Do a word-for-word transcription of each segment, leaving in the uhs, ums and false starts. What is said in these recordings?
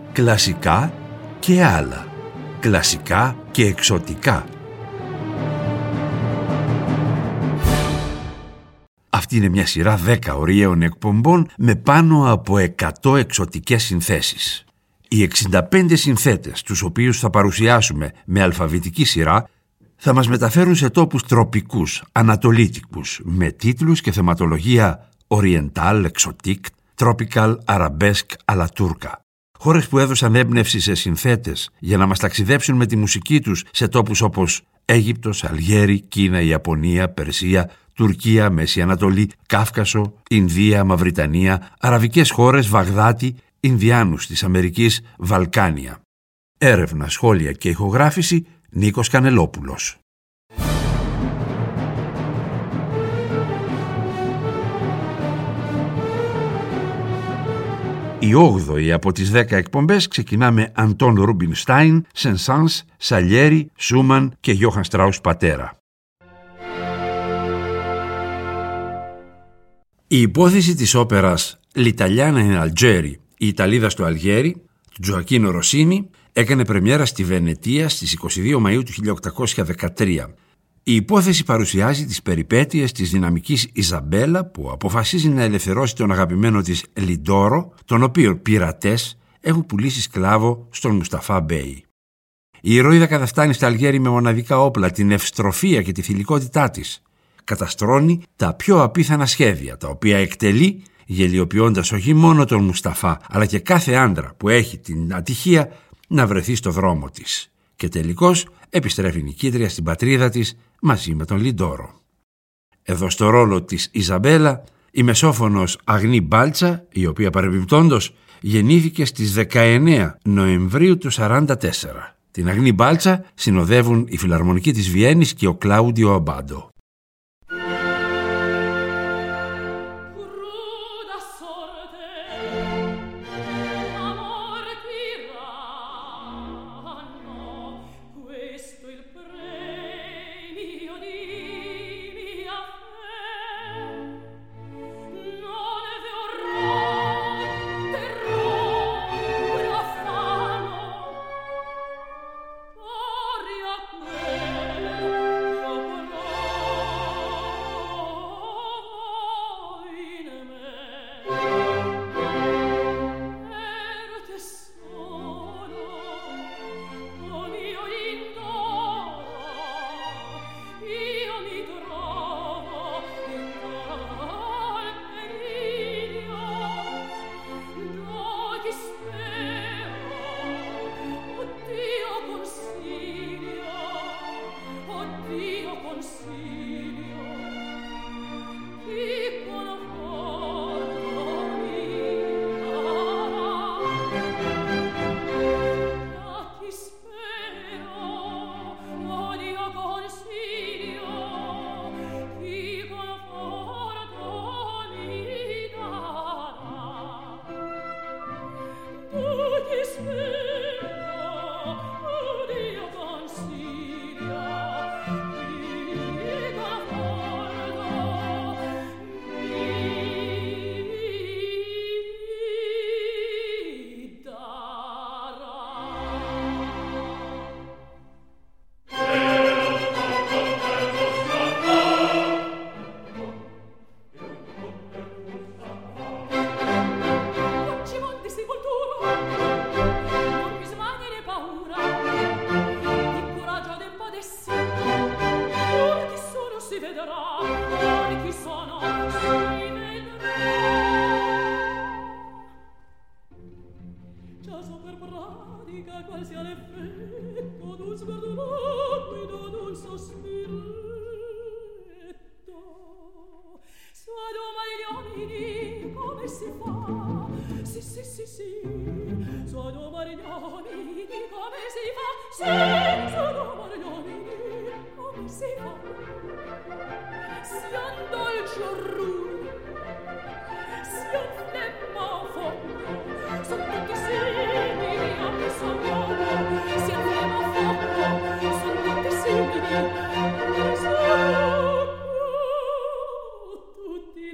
κλασικά και άλλα, κλασικά και εξωτικά. Αυτή είναι μια σειρά δέκα ωριαίων εκπομπών με πάνω από εκατό εξωτικές συνθέσεις. Οι εξήντα πέντε συνθέτες, τους οποίους θα παρουσιάσουμε με αλφαβητική σειρά, θα μας μεταφέρουν σε τόπους τροπικούς, ανατολίτικους, με τίτλους και θεματολογία Oriental, Exotic, Tropical, Arabesque, αλλά Τούρκα. Χώρες που έδωσαν έμπνευση σε συνθέτες για να μας ταξιδέψουν με τη μουσική τους σε τόπους όπως Αίγυπτος, Αλγέρι, Κίνα, Ιαπωνία, Περσία, Τουρκία, Μέση Ανατολή, Κάφκασο, Ινδία, Μαυριτανία, αραβικές χώρες, Βαγδάτη, Ινδιάνους της Αμερικής, Βαλκάνια. Έρευνα, σχόλια και ηχογράφηση Νίκος Κανελόπουλος. Η όγδοη από τις δέκα εκπομπές ξεκινά με Αντών Ρούμπινστάιν, Σενσάνς, Σαλιέρι, Σούμαν και Γιώχαν Στράους πατέρα. Η υπόθεση της όπερας «L'Italiana in Algeri», η Ιταλίδα στο Αλγέρι, του Τζοακίνο Ροσίνι, έκανε πρεμιέρα στη Βενετία στις είκοσι δύο Μαΐου του χίλια οκτακόσια δεκατρία. Η υπόθεση παρουσιάζει τις περιπέτειες της δυναμικής Ιζαμπέλα που αποφασίζει να ελευθερώσει τον αγαπημένο της Λιντόρο, τον οποίο πειρατές έχουν πουλήσει σκλάβο στον Μουσταφά Μπέι. Η ηρωίδα καταφτάνει στα Αλγέρι με μοναδικά όπλα, την ευστροφία και τη θηλυκότητά της. Καταστρώνει τα πιο απίθανα σχέδια, τα οποία εκτελεί γελιοποιώντας όχι μόνο τον Μουσταφά, αλλά και κάθε άντρα που έχει την ατυχία να βρεθεί στο δρόμο της. Και τελικώς επιστρέφει νικήτρια στην πατρίδα της μαζί με τον Λιντόρο. Εδώ στο ρόλο της Ιζαμπέλα η μεσόφωνος Αγνή Μπάλτσα, η οποία παρεμπιπτόντος γεννήθηκε στις δεκαεννέα Νοεμβρίου του σαράντα τέσσερα. Την Αγνή Μπάλτσα συνοδεύουν η Φιλαρμονική της Βιέννης και ο Κλάουντιο Αμπάντο.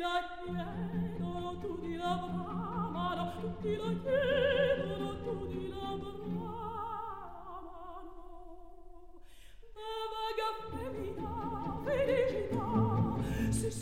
Tutti la chiedono, tutti la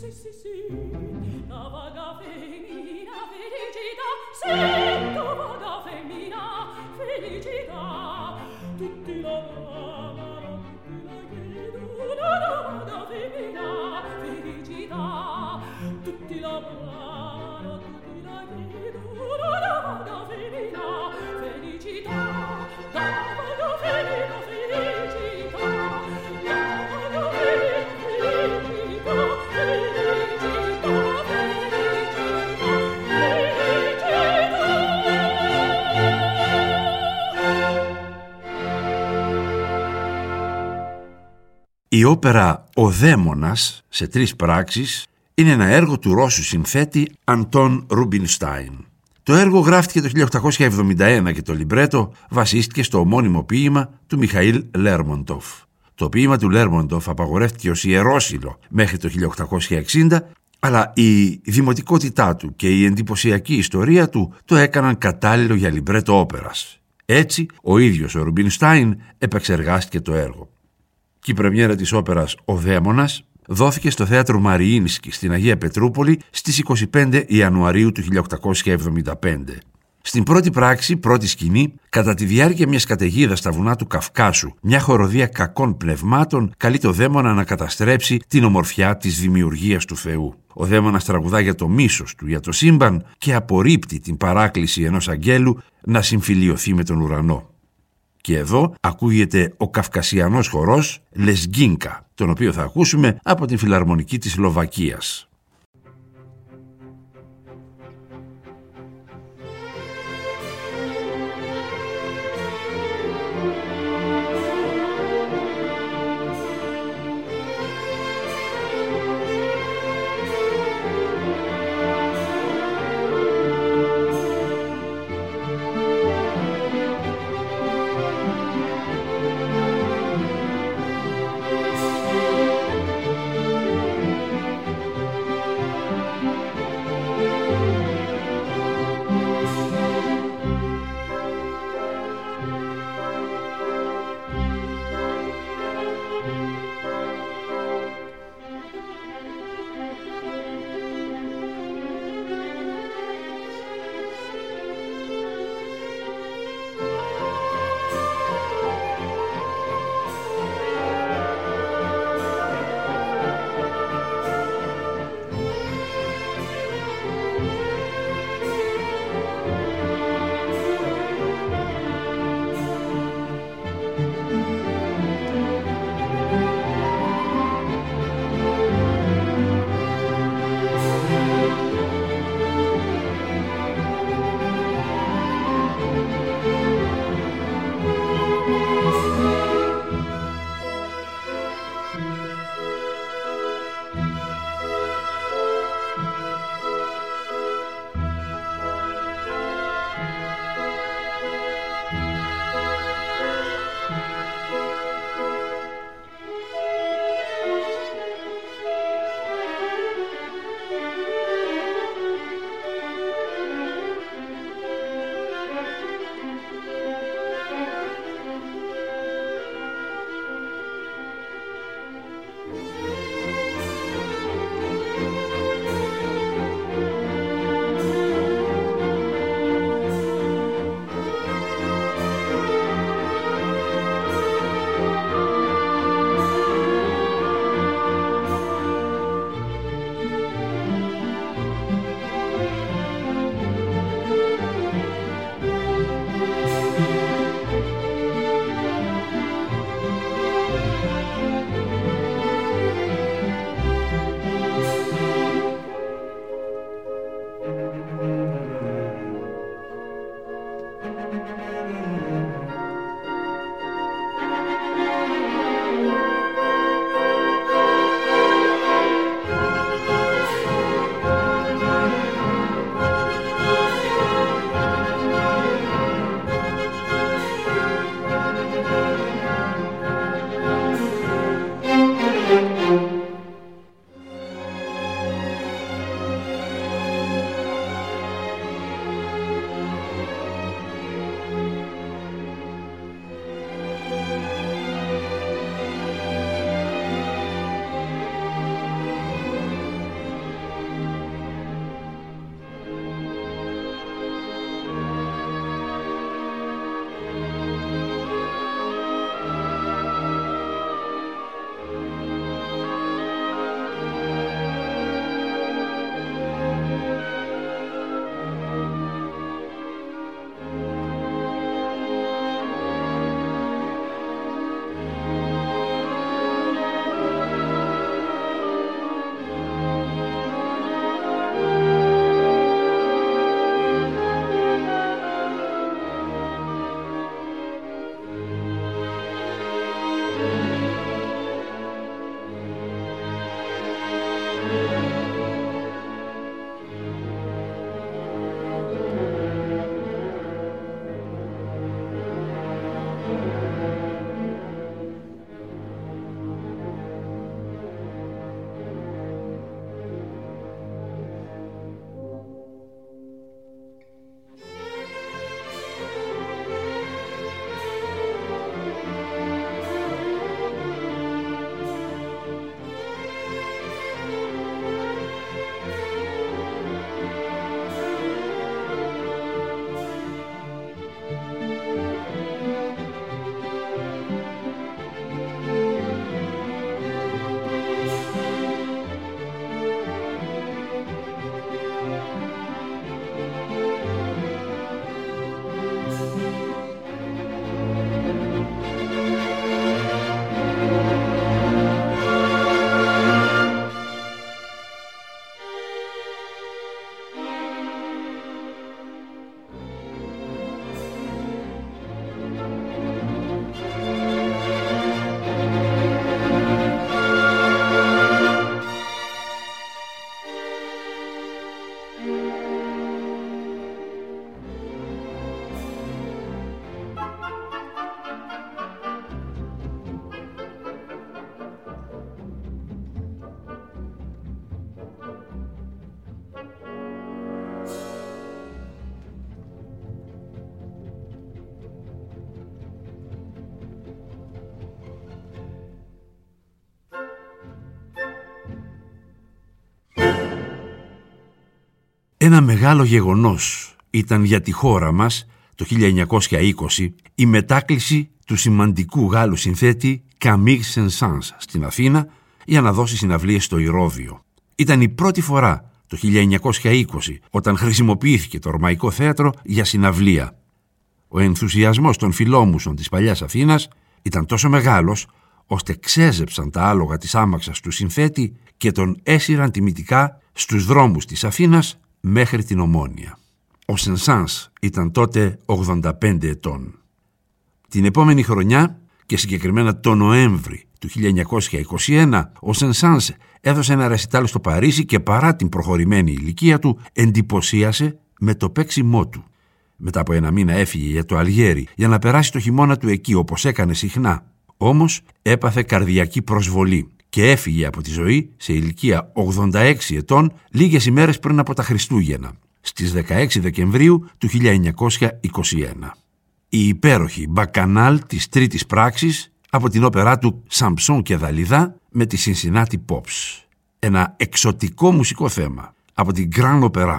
Η όπερα «Ο Δαίμονας» σε τρεις πράξεις είναι ένα έργο του Ρώσου συνθέτη Αντών Ρουμπινστάιν. Το έργο γράφτηκε το χίλια οκτακόσια εβδομήντα ένα και το λιμπρέτο βασίστηκε στο ομώνυμο ποίημα του Μιχαήλ Λέρμοντοφ. Το ποίημα του Λέρμοντοφ απαγορεύτηκε ως ιερόσυλο μέχρι το χίλια οκτακόσια εξήντα, αλλά η δημοτικότητά του και η εντυπωσιακή ιστορία του το έκαναν κατάλληλο για λιμπρέτο όπερας. Έτσι, ο ίδιος ο Ρουμπινστάιν επεξεργάστηκε το έργο. Και η πρεμιέρα της όπερας «Ο Δαίμονας» δόθηκε στο θέατρο Μαριίνσκι στην Αγία Πετρούπολη στις είκοσι πέντε Ιανουαρίου του χίλια οκτακόσια εβδομήντα πέντε. Στην πρώτη πράξη, πρώτη σκηνή, κατά τη διάρκεια μιας καταιγίδας στα βουνά του Καυκάσου, μια χοροδία κακών πνευμάτων καλεί το δαίμονα να καταστρέψει την ομορφιά της δημιουργίας του Θεού. Ο δαίμονας τραγουδά για το μίσος του, για το σύμπαν και απορρίπτει την παράκληση ενός αγγέλου να συμφιλιωθεί με τον ουρανό. Και εδώ ακούγεται ο καυκασιανός χορός Λεσγκίνκα, τον οποίο θα ακούσουμε από την Φιλαρμονική της Σλοβακίας. Ένα μεγάλο γεγονός ήταν για τη χώρα μας το χίλια εννιακόσια είκοσι η μετάκληση του σημαντικού Γάλλου συνθέτη Camille Saint-Saëns στην Αθήνα για να δώσει συναυλίες στο Ηρώδειο. Ήταν η πρώτη φορά το χίλια εννιακόσια είκοσι όταν χρησιμοποιήθηκε το Ρωμαϊκό Θέατρο για συναυλία. Ο ενθουσιασμός των φιλόμουσων της παλιάς Αθήνας ήταν τόσο μεγάλος ώστε ξέζεψαν τα άλογα της άμαξας του συνθέτη και τον έσυραν τιμητικά στους δρόμους της Αθήνας μέχρι την Ομόνοια. Ο Saint-Saëns ήταν τότε ογδόντα πέντε ετών. Την επόμενη χρονιά και συγκεκριμένα το Νοέμβρη του χίλια εννιακόσια είκοσι ένα, ο Saint-Saëns έδωσε ένα ρεσιτάλ στο Παρίσι και παρά την προχωρημένη ηλικία του εντυπωσίασε με το παίξιμό του. Μετά από ένα μήνα έφυγε για το Αλγέρι για να περάσει το χειμώνα του εκεί όπως έκανε συχνά. Όμως έπαθε καρδιακή προσβολή και έφυγε από τη ζωή σε ηλικία ογδόντα έξι ετών λίγες ημέρες πριν από τα Χριστούγεννα, στις δεκαέξι Δεκεμβρίου του χίλια εννιακόσια είκοσι ένα. Η υπέροχη μπακανάλ της τρίτης πράξης από την όπερά του «Σαμψόν και Δαλιδά» με τη Cincinnati Pops. Ένα εξωτικό μουσικό θέμα από την Grand Opera.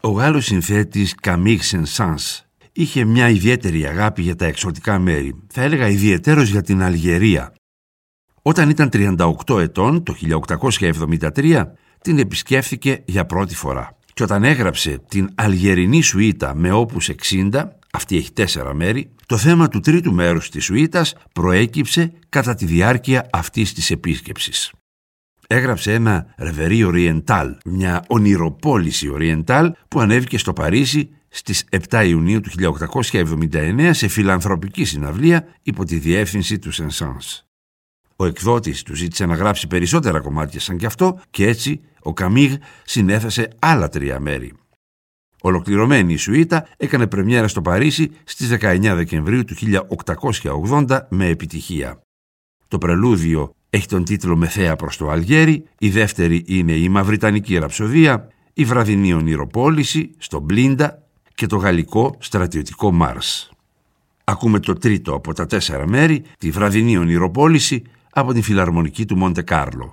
Ο Γάλλος συνθέτης Camille Saint-Saëns είχε μια ιδιαίτερη αγάπη για τα εξωτικά μέρη, θα έλεγα ιδιαιτέρως για την Αλγερία. Όταν ήταν τριάντα οκτώ ετών, το χίλια οκτακόσια εβδομήντα τρία, την επισκέφθηκε για πρώτη φορά. Και όταν έγραψε την Αλγερινή Σουίτα με όπους εξήντα, αυτή έχει τέσσερα μέρη, το θέμα του τρίτου μέρους της σουίτας προέκυψε κατά τη διάρκεια αυτής της επίσκεψης. Έγραψε ένα Ρεβερί Οριεντάλ, μια ονειροπόληση Οριεντάλ που ανέβηκε στο Παρίσι στις επτά Ιουνίου του χίλια οκτακόσια εβδομήντα εννέα σε φιλανθρωπική συναυλία υπό τη διεύθυνση του Saint-Saëns. Ο εκδότης του ζήτησε να γράψει περισσότερα κομμάτια σαν κι αυτό και έτσι ο Καμίγ συνέθεσε άλλα τρία μέρη. Ολοκληρωμένη η σουίτα έκανε πρεμιέρα στο Παρίσι στις δεκαεννέα Δεκεμβρίου του χίλια οκτακόσια ογδόντα με επιτυχία. Το πρελούδιο έχει τον τίτλο «Με θέα προς το Αλγέρι», η δεύτερη είναι η Μαυριτανική Ραψοδία, η Βραδινή Ονειροπόληση στο Μπλίντα και το γαλλικό στρατιωτικό Μάρς. Ακούμε το τρίτο από τα τέσσερα μέρη, τη Βραδινή Ονειροπόληση, από την Φιλαρμονική του Μοντε Κάρλο.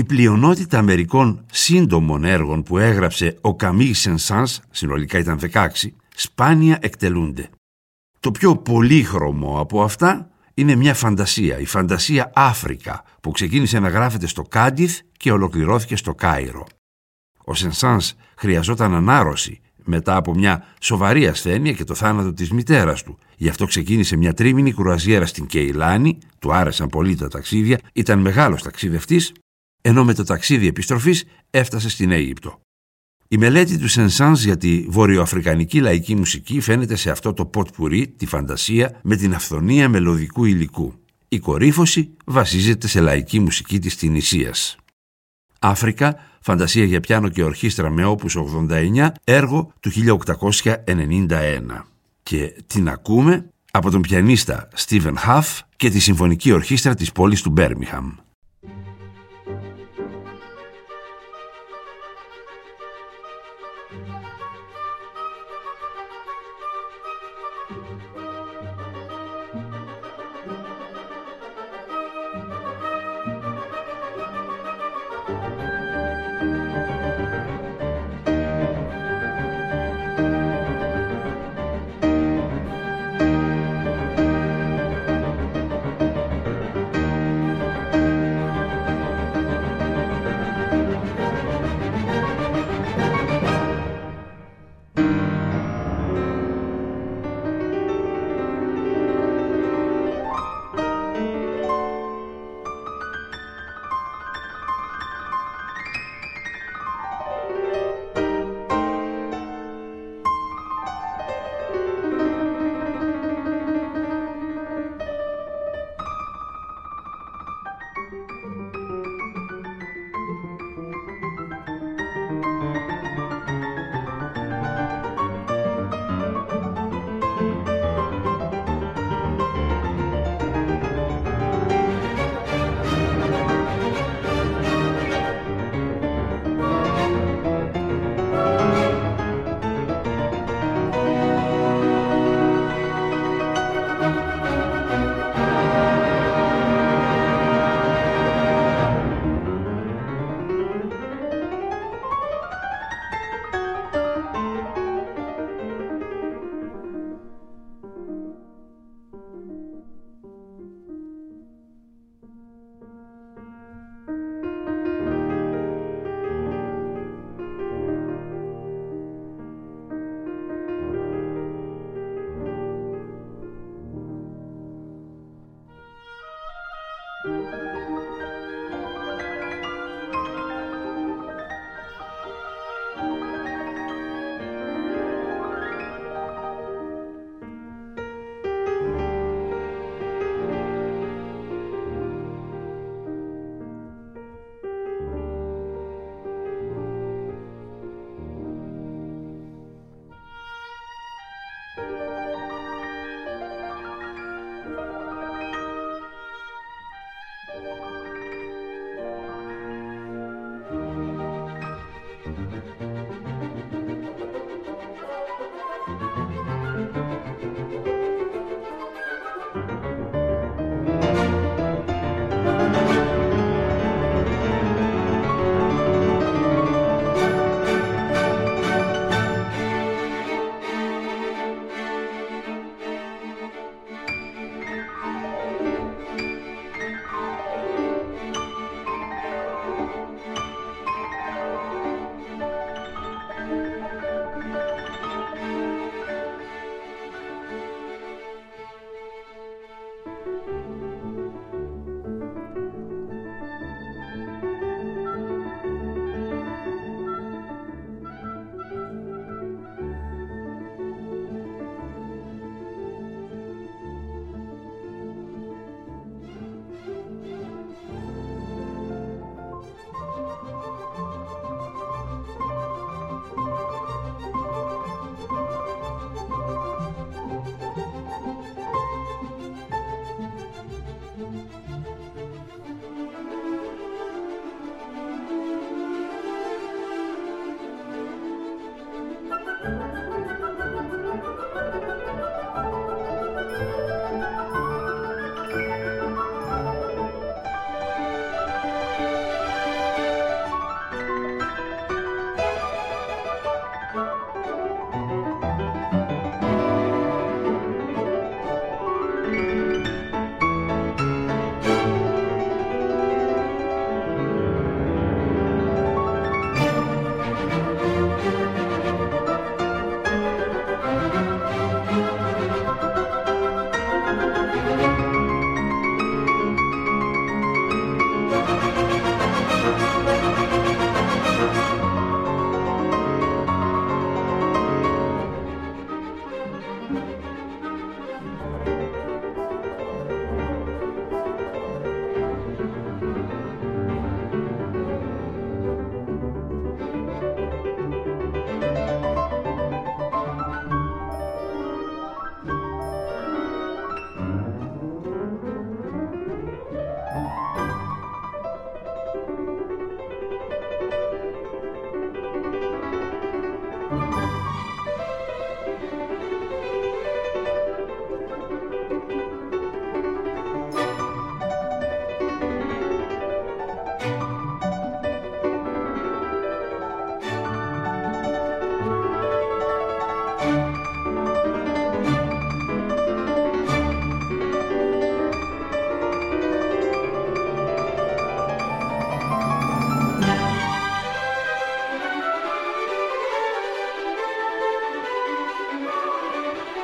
Η πλειονότητα μερικών σύντομων έργων που έγραψε ο Καμίλ Σεν-Σανς, συνολικά ήταν δεκαέξι, σπάνια εκτελούνται. Το πιο πολύχρωμο από αυτά είναι μια φαντασία, η φαντασία Αφρικα, που ξεκίνησε να γράφεται στο Κάντιθ και ολοκληρώθηκε στο Κάιρο. Ο Σεν-Σανς χρειαζόταν ανάρρωση μετά από μια σοβαρή ασθένεια και το θάνατο της μητέρας του. Γι' αυτό ξεκίνησε μια τρίμηνη κουραζιέρα στην Κεϊλάνη, του άρεσαν πολύ τα ταξίδια, ήταν μεγάλος ταξιδευτής, ενώ με το ταξίδι επιστροφής έφτασε στην Αίγυπτο. Η μελέτη του Σεν-Σανς για τη βορειοαφρικανική λαϊκή μουσική φαίνεται σε αυτό το ποτπουρί, τη φαντασία, με την αυθονία μελωδικού υλικού. Η κορύφωση βασίζεται σε λαϊκή μουσική της Τινησίας. Αφρικα, φαντασία για πιάνο και ορχήστρα με όπους ογδόντα εννιά, έργο του χίλια οκτακόσια ενενήντα ένα. Και την ακούμε από τον πιανίστα Στίβεν Χαφ και τη Συμφωνική Ορχήστρα της πόλης του Μπέρμιχαμ.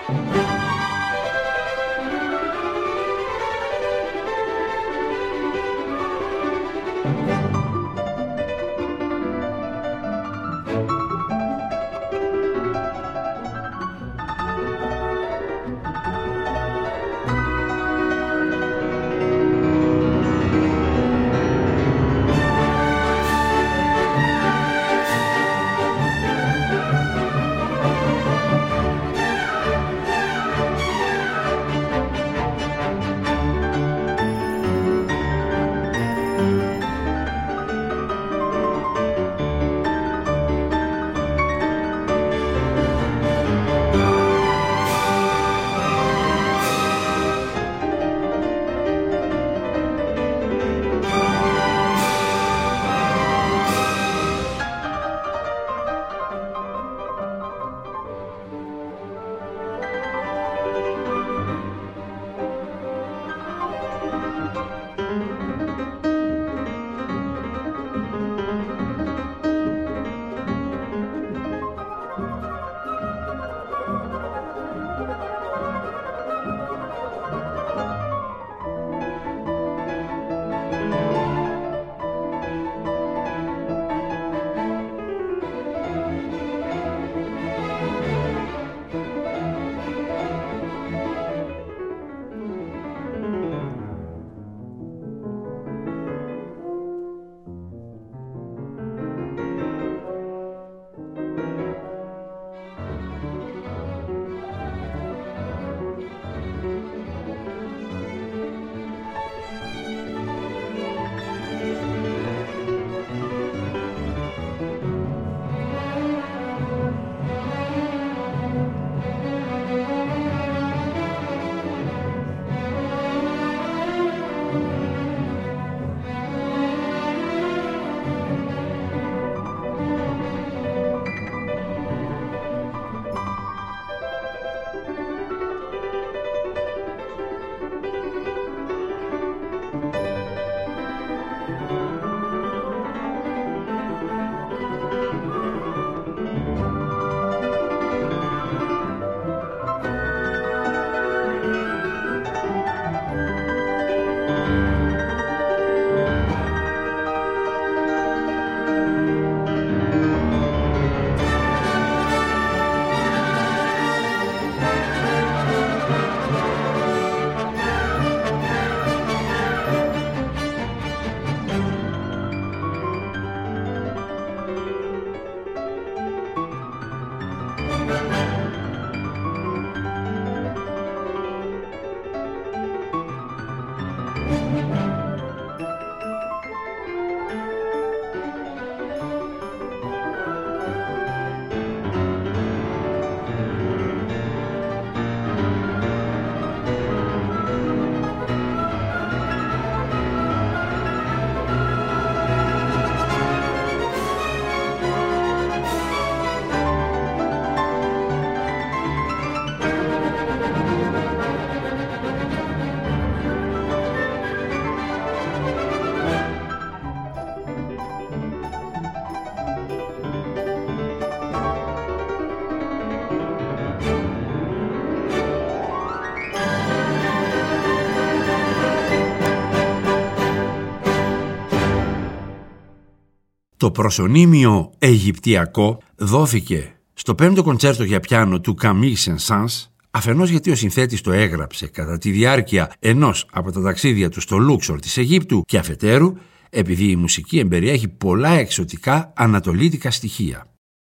Το προσωνύμιο Αιγυπτιακό δόθηκε στο πέμπτο κοντσέρτο για πιάνο του Camille Saint-Saëns, αφενός γιατί ο συνθέτης το έγραψε κατά τη διάρκεια ενός από τα ταξίδια του στο Λούξορ της Αιγύπτου και αφετέρου επειδή η μουσική εμπεριέχει πολλά εξωτικά ανατολίτικα στοιχεία.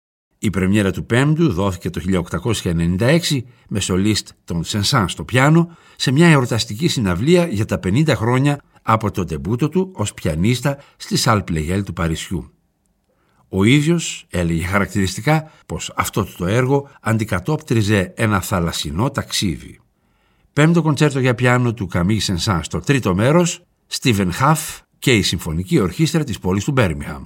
Η πρεμιέρα του πέμπτου δόθηκε το χίλια οκτακόσια ενενήντα έξι με σολίστ τον Saint-Saëns στο πιάνο σε μια εορταστική συναυλία για τα πενήντα χρόνια από το ντεμπούτο του ως πιανίστα στη Σαλ Πλεγέλ του Παρισιού. Ο ίδιος έλεγε χαρακτηριστικά πως αυτό το έργο αντικατόπτριζε ένα θαλασσινό ταξίδι. Πέμπτο κοντσέρτο για πιάνο του Camille Saint-Saëns στο τρίτο μέρος, Στίβεν Χαφ και η Συμφωνική Ορχήστρα της πόλης του Μπέρμιγχαμ.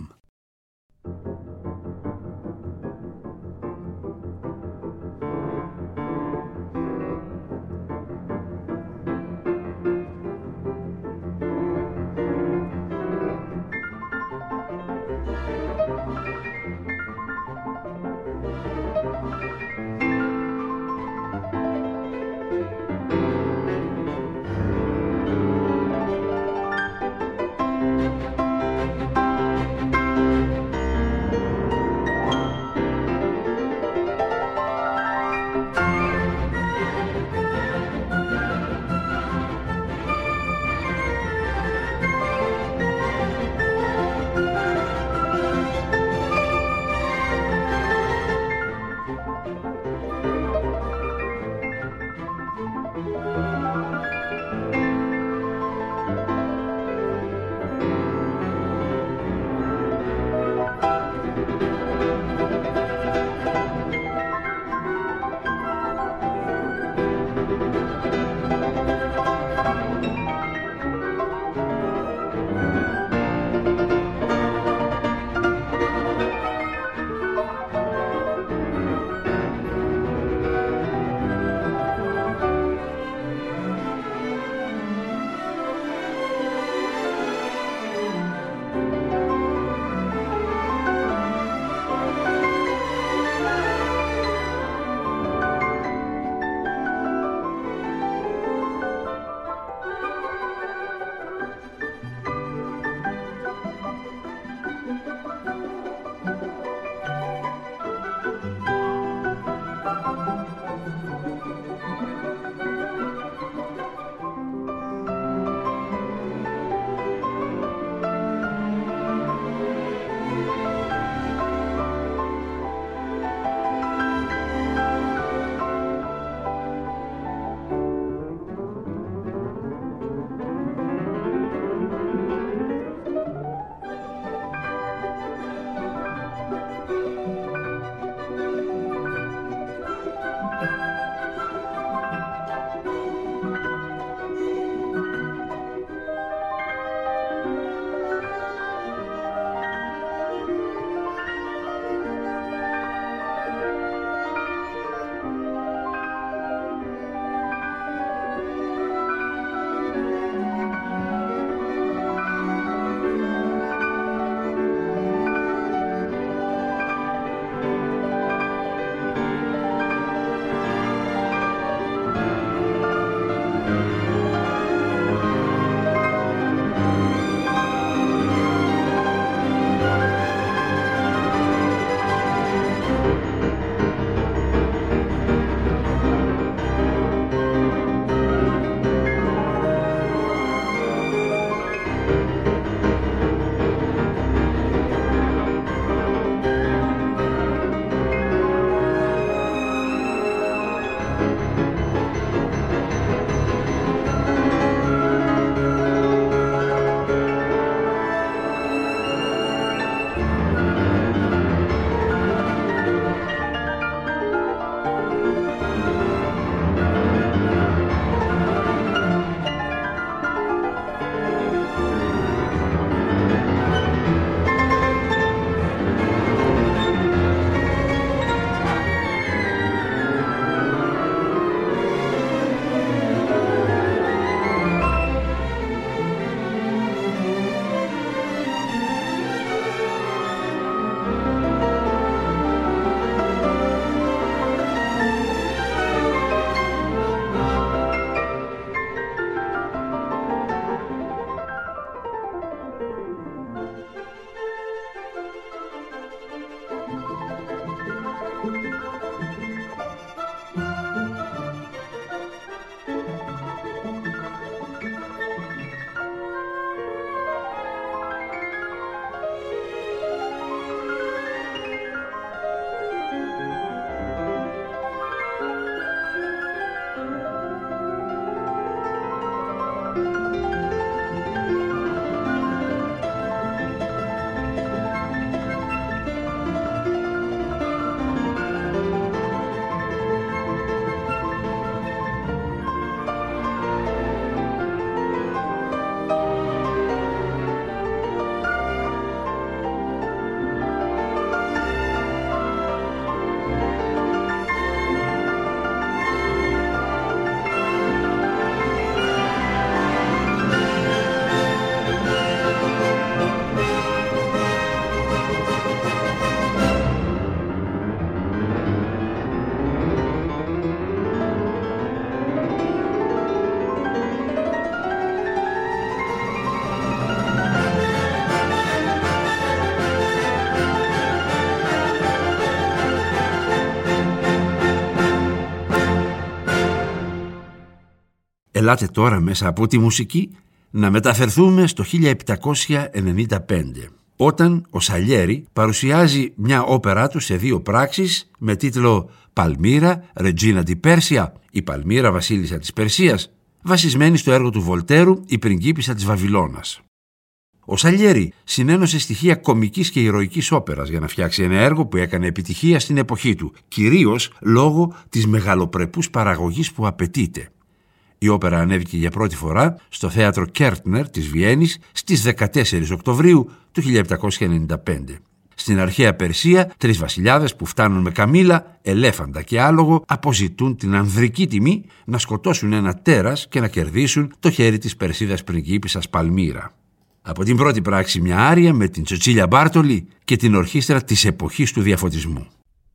Ελάτε τώρα μέσα από τη μουσική να μεταφερθούμε στο χίλια επτακόσια ενενήντα πέντε, όταν ο Σαλιέρι παρουσιάζει μια όπερά του σε δύο πράξεις με τίτλο «Παλμύρα, Ρετζίνα ντι Πέρσια», η Παλμύρα βασίλισσα της Περσίας, βασισμένη στο έργο του Βολτέρου «Η πριγκίπισσα της Βαβυλώνας». Ο Σαλιέρι συνένωσε στοιχεία κομικής και ηρωικής όπερας για να φτιάξει ένα έργο που έκανε επιτυχία στην εποχή του, κυρίως λόγω της μεγαλοπρεπούς παραγωγής που απαιτείται. Η όπερα ανέβηκε για πρώτη φορά στο θέατρο Κέρτνερ της Βιέννης στις δεκατέσσερις Οκτωβρίου του χίλια επτακόσια ενενήντα πέντε. Στην αρχαία Περσία, τρεις βασιλιάδες που φτάνουν με καμήλα, ελέφαντα και άλογο αποζητούν την ανδρική τιμή να σκοτώσουν ένα τέρας και να κερδίσουν το χέρι της Περσίδας πριγκίπισσας Παλμύρα. Από την πρώτη πράξη μια άρια με την Τσοτσίλια Μπάρτολι και την ορχήστρα της εποχής του διαφωτισμού.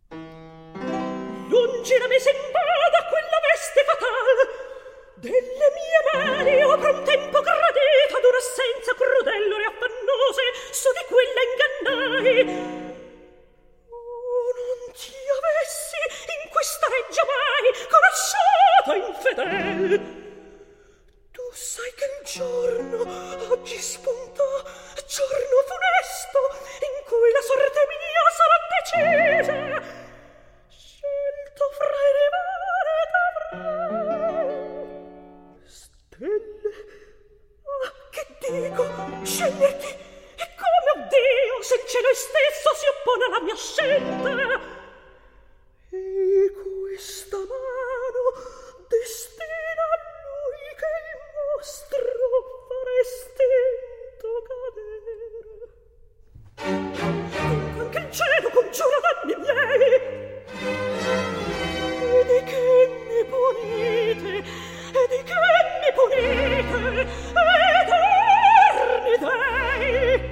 Delle mie mani opra un tempo gradita d'un'assenza crudele e affannose, su di quella ingannai. Oh, non ti avessi in questa reggia mai conosciuto infedel. Tu sai che il giorno oggi spuntò, giorno funesto, in cui la sorte mia sarà decisa, scelto fra i rivali t'avrò. Stelle, ah, che dico, sceglierti, e come oddio, se il cielo stesso si oppone alla mia scelta. E questa mano destina a lui che il mostro faresti cadere. Dunque anche il cielo congiura danni miei, e di che mi punite, e di che mi punite, eterni dei.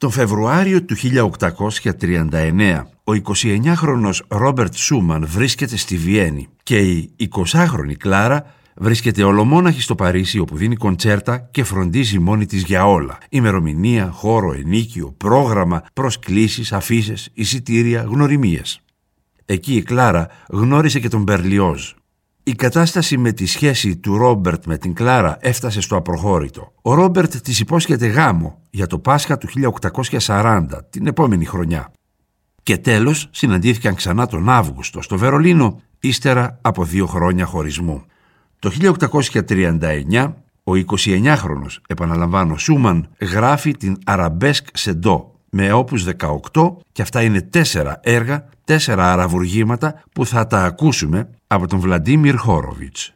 Το Φεβρουάριο του χίλια οκτακόσια τριάντα εννέα ο εικοσιεννιάχρονος Ρόμπερτ Σούμαν βρίσκεται στη Βιέννη και η εικοσάχρονη Κλάρα βρίσκεται ολομόναχη στο Παρίσι, όπου δίνει κοντσέρτα και φροντίζει μόνη της για όλα. Ημερομηνία, χώρο, ενίκιο, πρόγραμμα, προσκλήσεις, αφίσες, εισιτήρια, γνωριμίες. Εκεί η Κλάρα γνώρισε και τον Μπερλιόζ. Η κατάσταση με τη σχέση του Ρόμπερτ με την Κλάρα έφτασε στο απροχώρητο. Ο Ρόμπερτ της υπόσχεται γάμο για το Πάσχα του χίλια οκτακόσια σαράντα, την επόμενη χρονιά. Και τέλος συναντήθηκαν ξανά τον Αύγουστο στο Βερολίνο, ύστερα από δύο χρόνια χωρισμού. Το χίλια οκτακόσια τριάντα εννέα ο εικοσιεννιάχρονος, επαναλαμβάνω, Σούμαν γράφει την Αραμπέσκ σε ντο με όπους δεκαοκτώ, και αυτά είναι τέσσερα έργα, τέσσερα αραβουργήματα που θα τα ακούσουμε από τον Βλαντίμιρ Χόροβιτς.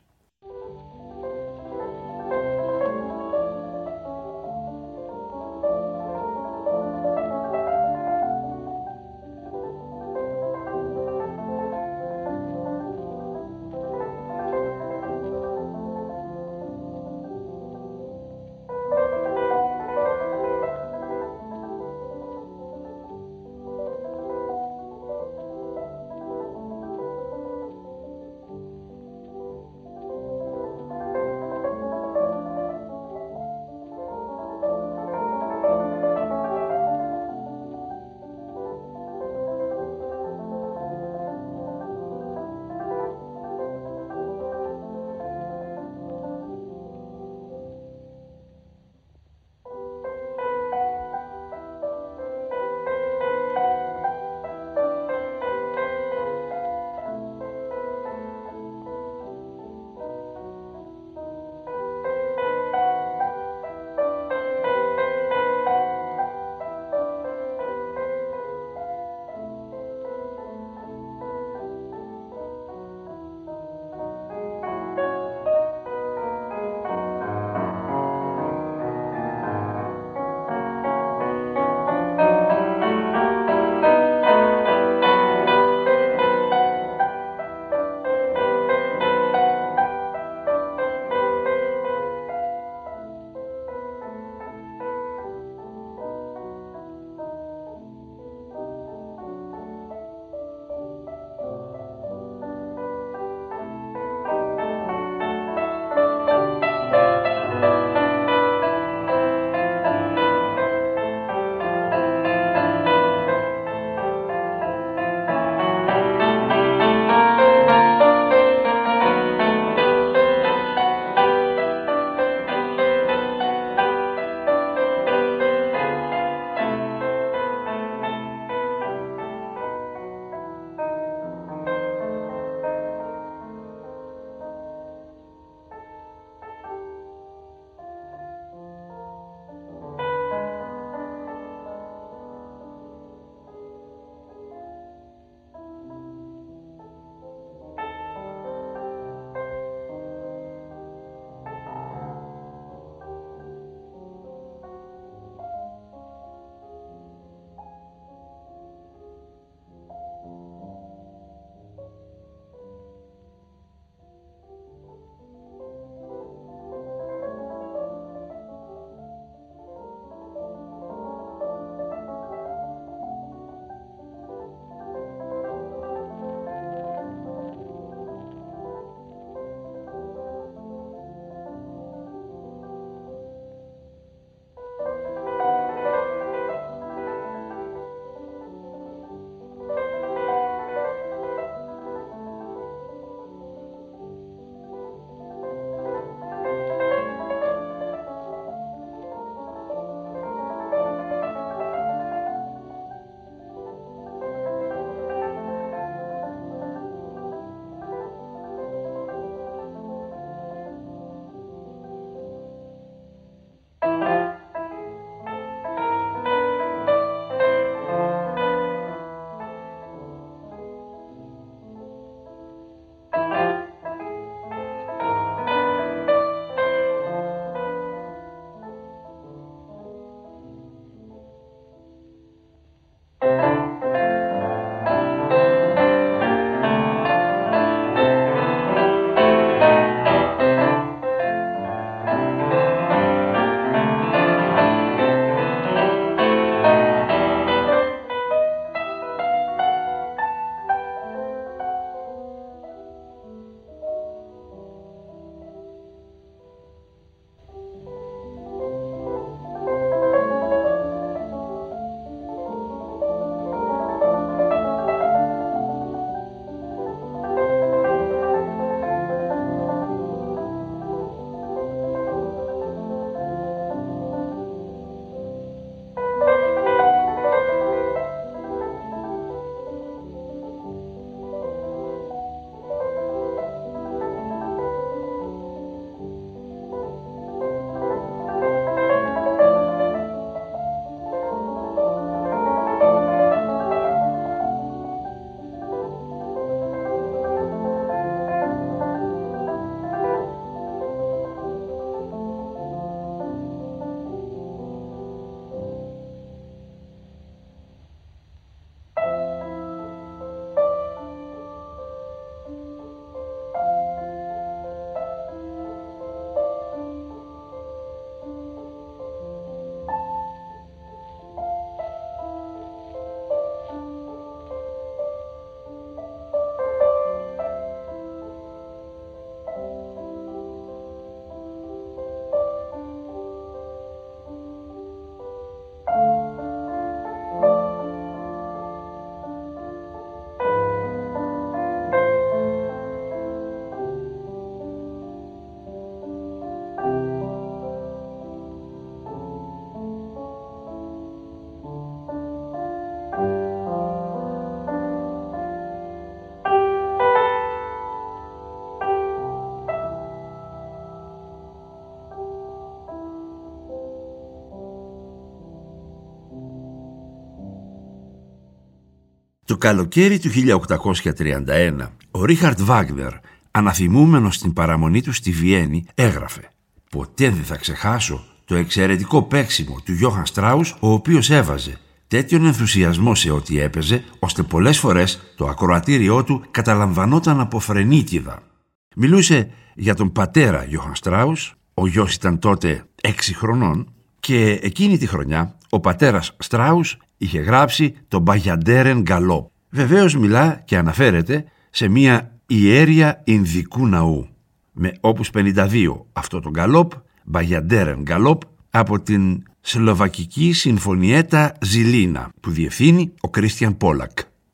Το καλοκαίρι του χίλια οκτακόσια τριάντα ένα, ο Ρίχαρντ Βάγνερ, αναθυμούμενος στην παραμονή του στη Βιέννη, έγραφε «Ποτέ δεν θα ξεχάσω το εξαιρετικό παίξιμο του Γιώχαν Στράους, ο οποίος έβαζε τέτοιον ενθουσιασμό σε ό,τι έπαιζε, ώστε πολλές φορές το ακροατήριό του καταλαμβανόταν από φρενίτιδα». Μιλούσε για τον πατέρα Γιώχαν Στράους, ο γιος ήταν τότε έξι χρονών, και εκείνη τη χρονιά ο πατέρας Στράους είχε γράψει το Μπαγιαντέρεν Γκαλόπ. Βεβαίως μιλά και αναφέρεται σε μια ιέρια Ινδικού ναού, με όπους πενήντα δύο αυτό το γκαλόπ, Μπαγιαντέρεν Γκαλόπ, από την Σλοβακική Συμφωνιέτα Ζιλίνα, που διευθύνει ο Κρίστιαν Πόλακ.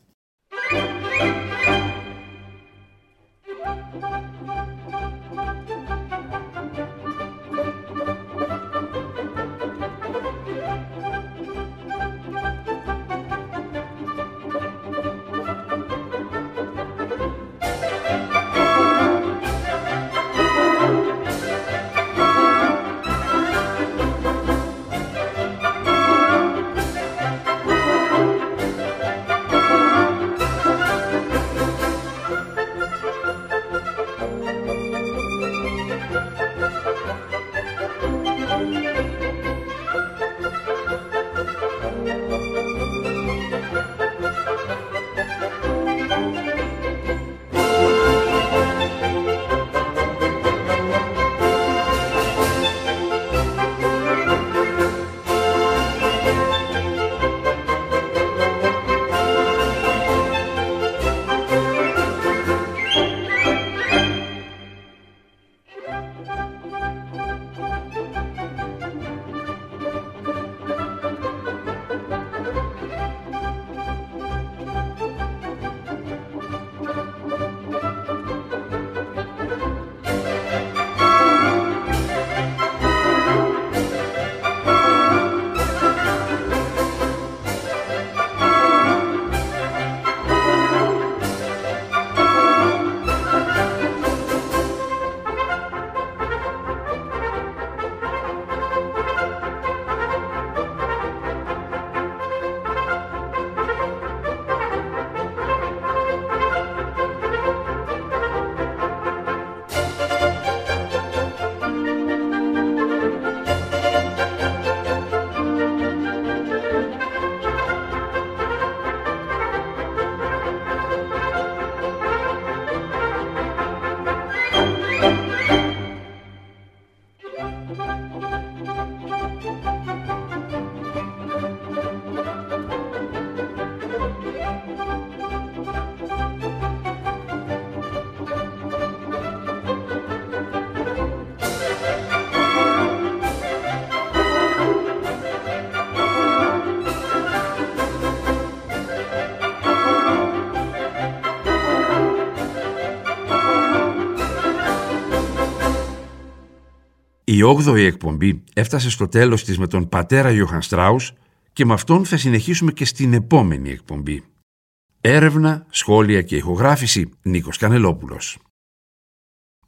Η όγδοη εκπομπή έφτασε στο τέλος της με τον πατέρα Γιώχαν Στράους και με αυτόν θα συνεχίσουμε και στην επόμενη εκπομπή. Έρευνα, σχόλια και ηχογράφηση Νίκος Κανελόπουλος.